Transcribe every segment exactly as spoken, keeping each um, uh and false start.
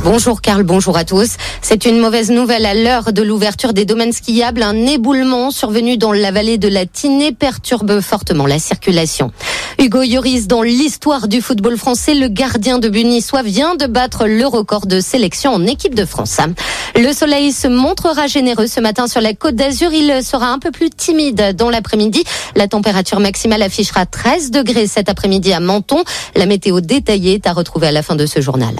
Bonjour Karl, bonjour à tous. C'est une mauvaise nouvelle à l'heure de l'ouverture des domaines skiables. Un éboulement survenu dans la vallée de la Tinée perturbe fortement la circulation. Hugo Lloris, dans l'histoire du football français, le gardien de but niçois vient de battre le record de sélection en équipe de France. Le soleil se montrera généreux ce matin sur la Côte d'Azur. Il sera un peu plus timide dans l'après-midi. La température maximale affichera treize degrés cet après-midi à Menton. La météo détaillée est à retrouver à la fin de ce journal.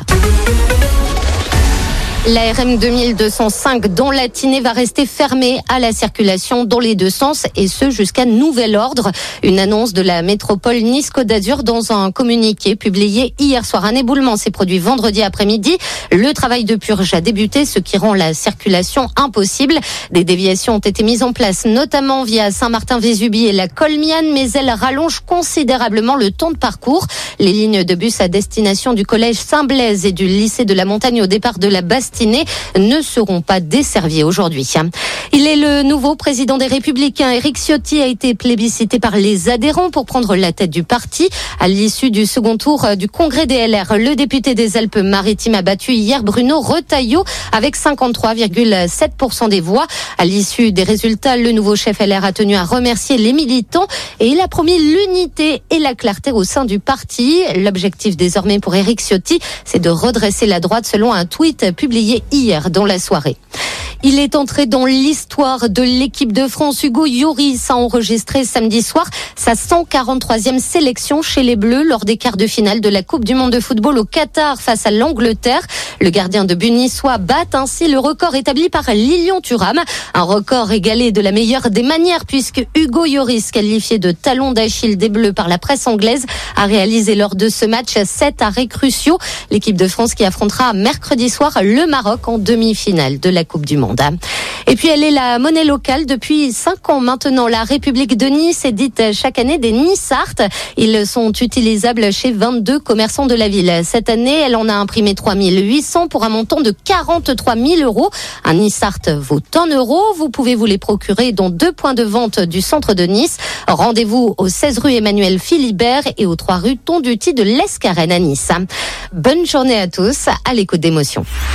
La R M deux mille deux cent cinq dans la Tinée va rester fermée à la circulation dans les deux sens et ce jusqu'à nouvel ordre. Une annonce de la métropole Nice-Côte d'Azur dans un communiqué publié hier soir. Un éboulement s'est produit vendredi après-midi. Le travail de purge a débuté, ce qui rend la circulation impossible. Des déviations ont été mises en place, notamment via Saint-Martin-Vésubie et la Colmiane, mais elles rallongent considérablement le temps de parcours. Les lignes de bus à destination du collège Saint-Blaise et du lycée de la Montagne au départ de la Bastille ne seront pas desservis aujourd'hui. Il est le nouveau président des Républicains. Éric Ciotti a été plébiscité par les adhérents pour prendre la tête du parti. À l'issue du second tour du congrès des L R, le député des Alpes-Maritimes a battu hier Bruno Retailleau avec cinquante-trois virgule sept pour cent des voix. À l'issue des résultats, le nouveau chef L R a tenu à remercier les militants et il a promis l'unité et la clarté au sein du parti. L'objectif désormais pour Éric Ciotti, c'est de redresser la droite selon un tweet publié hier dans la soirée. Il est entré dans l'histoire de l'équipe de France. Hugo Lloris a enregistré samedi soir sa cent quarante-troisième sélection chez les Bleus lors des quarts de finale de la Coupe du Monde de football au Qatar face à l'Angleterre. Le gardien de but niçois bat ainsi le record établi par Lilian Thuram. Un record égalé de la meilleure des manières puisque Hugo Lloris, qualifié de talon d'Achille des Bleus par la presse anglaise, a réalisé lors de ce match sept arrêts cruciaux. L'équipe de France qui affrontera mercredi soir le Maroc en demi-finale de la Coupe du Monde. Et puis elle est la monnaie locale depuis cinq ans maintenant. La République de Nice édite chaque année des Nice-Art. Ils sont utilisables chez vingt-deux commerçants de la ville. Cette année, elle en a imprimé trois mille huit cents pour un montant de quarante-trois mille euros. Un Nice-Art vaut un euro. Vous pouvez vous les procurer dans deux points de vente du centre de Nice. Rendez-vous au seize rue Emmanuel Philibert et aux trois rue Tonduti de l'Escarène à Nice. Bonne journée à tous, à l'écoute d'Émotion.